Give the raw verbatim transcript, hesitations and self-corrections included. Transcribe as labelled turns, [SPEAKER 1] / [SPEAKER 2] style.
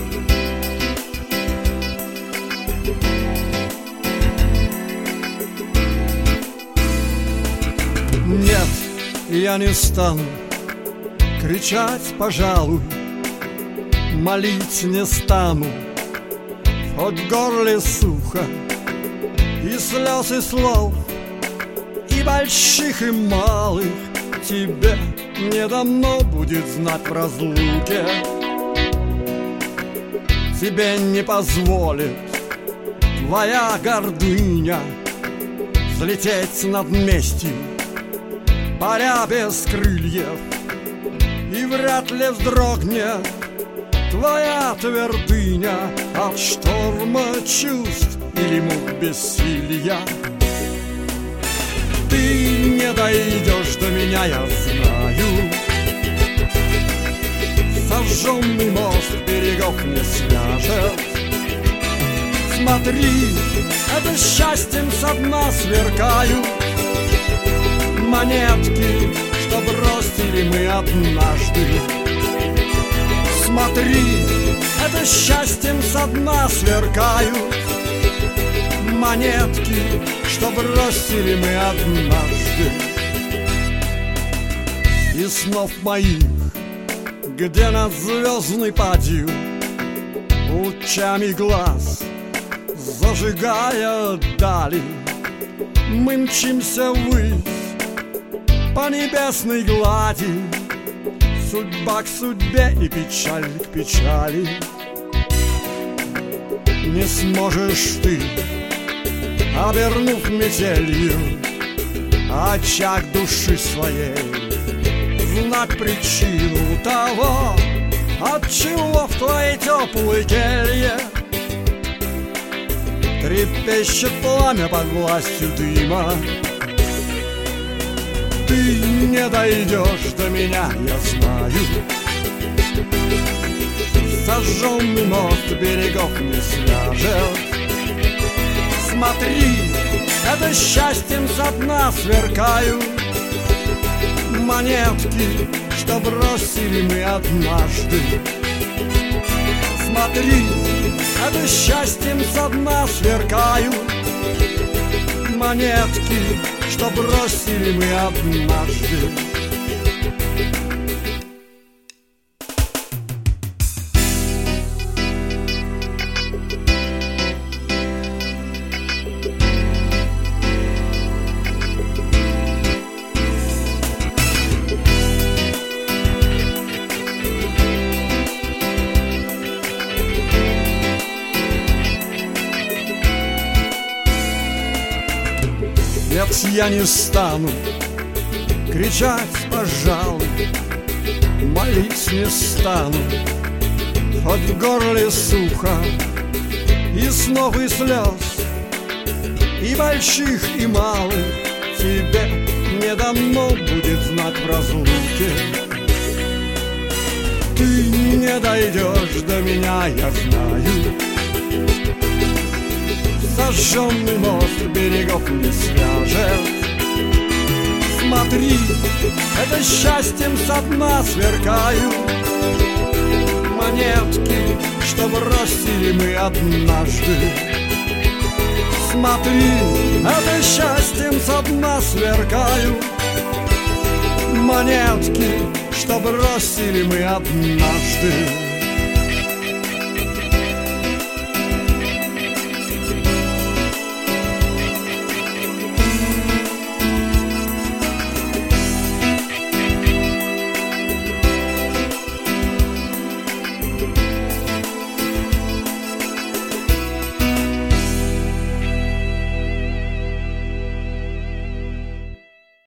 [SPEAKER 1] Нет, я не стану кричать, пожалуй, молить не стану, хоть в горле сухо, и слез, и слов, и больших, и малых тебе не дано будет знать в разлуке. Тебе не позволит твоя гордыня взлететь над местью, паря без крыльев, и вряд ли вздрогнет твоя твердыня от шторма чувств или мук бессилия. Ты не дойдешь до меня, я знаю. Сожженный мост берегов не свяжет. Смотри, это счастьем со дна сверкают монетки, что бросили мы однажды. Смотри, это счастьем со дна сверкают монетки, что бросили мы однажды. И снов моих, где над звездной падью лучами глаз зажигая дали, мы мчимся ввысь по небесной глади, судьба к судьбе и печаль к печали. Не сможешь ты, обернув метелью очаг души своей, знать причину того, отчего в твоей теплой келье трепещет пламя под властью дыма. Ты не дойдешь до меня, я знаю. Сожженный мост берегов не свяжет. Смотри, это счастьем со дна сверкают монетки, что бросили мы однажды. Смотри, это счастьем со дна сверкают монетки, что бросили мы однажды. Нет, я не стану кричать, пожалуй, молить не стану, хоть в горле сухо, и снов, и слез, и больших, и малых тебе не дано будет знать в разлуке. Ты не дойдешь до меня, я знаю. Сожженный мост берегов не свяжет. Смотри, это счастьем со дна сверкают монетки, что бросили мы однажды. Смотри, это счастьем со дна сверкают монетки, что бросили мы однажды.